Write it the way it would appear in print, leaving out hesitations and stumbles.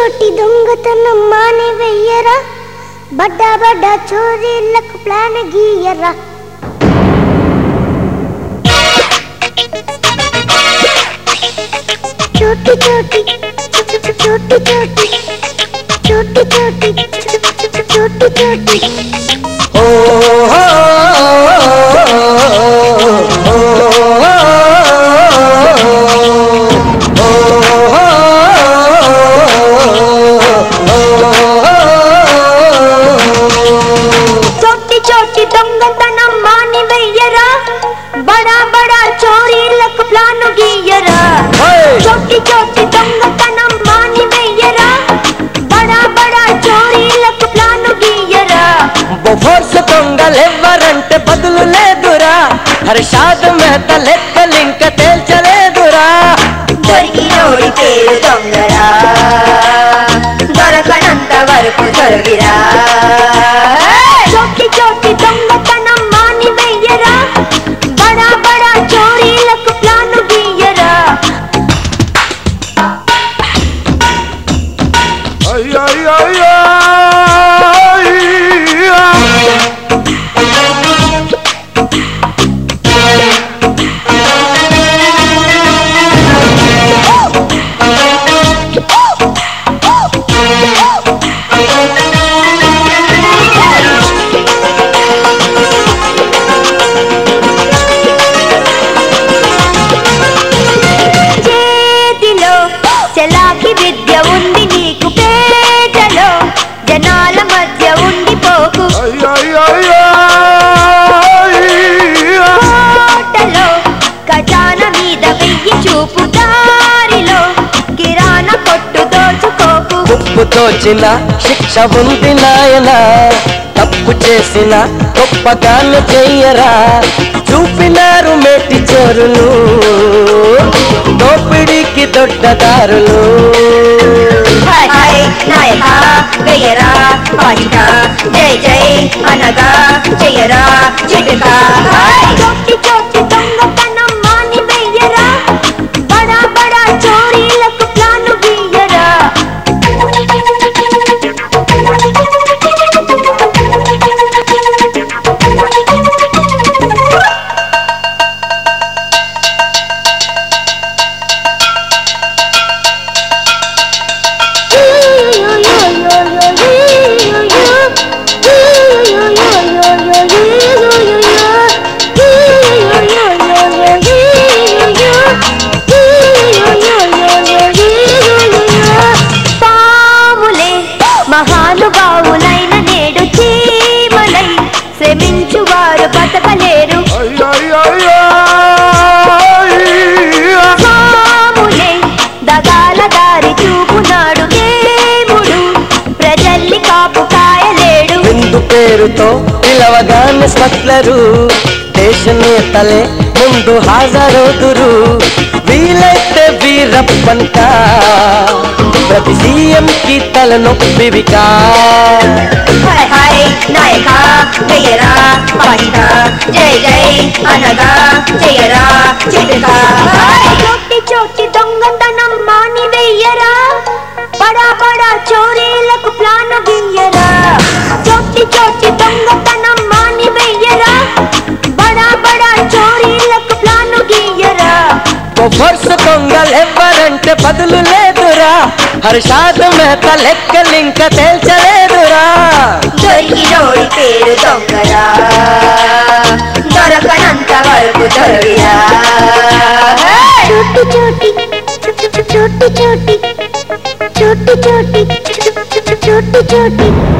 చోటి దొంగతనం మాని వెయ్యరా, బడ్డా బడ్డా చోరీలకు ప్లాన్ గీయరా. చోటి చోటి చోటి చోటి చోటి చోటి చోటి చోటి చోటి దొంగతనం మాని వెయ్యరా, బడా బడా చోరీలకు ప్లాను గీయరా. చోటి చోటి దొంగతనం మాని వెయ్యరా, బడా బడా చోరీలకు ప్లాను గీయరా. బొఫోర్స్ దొంగలెవ్వరంటే బదులు లేదురా, హర్షాద్ మెహతా లెక్కలింక తేల్చలేదురా. దొరికినోడి పేరు దొంగరా, దొరకనంత వరకు దొరికిరా. చోటి చోటి దొంగతనం మాని వెయ్యరా, బడా బడా చోరీలకు ప్లాను గీయరా. చలాకి విద్య ఉంది నీకు పేటలో, జనాల మధ్య ఉండిపోకు. కోటలో ఖజాన మీద వెయ్యి చూపు, దారిలో కిరాణా కొట్టు దోచుకోకు. ఉప్పు తోచిన శిక్ష ఉంది నాయన, తప్పు చేసిన గొప్పగాను చెయ్యరా. చూపినారు మేటి చోరులు, దోపిడీకి దొడ్డదారులు. నాయక వెయ్యరా పాచిక, జై జై అనగా చెయ్యరా చిటుక. చోటి చోటి దొంగతనం మాని వెయ్యరా, బడా బడా చోరీలకు ప్లాను గీయరా. పాములే మహానుభావులైన నేడు చీమలై శ్రమించువారు బతకలేరు. పాములే దగాల దారి చూపునాడు దేవుడు, ప్రజల్ని కాపు కాయలేడు. విందు పేరుతో పిలవగానే స్మగ్లరు, దేశ నేతలే ముందు హాజరవుదురు. వీలైతే వీరప్పన్క, ప్రతి సీఎం కి తలనొప్పివికా. నాయక వెయ్యరా పాచిక, జై జై అనగా చెయ్యరా చిటుక. చోటి చోటి దొంగతనం మాని వెయ్యరా, బడా బడా చోరీలకు ప్లాను గీయరా. చోటి చోటి దొంగతనం మాని వెయ్యరా, బడా బడా చోరీలకు ప్లాను గీయరా. బొఫోర్స్ దొంగలెవ్వరంటే బదులు లేదురా, హర్షాద్ మెహతా లెక్కలింక తేల్చలేదురా. దొరికినోడి పేరు దొంగరా, దొరకనంత వరకు దొరికిరా. చోటి చోటి చోటి చోటి చోటి చోటి చోటి చోటి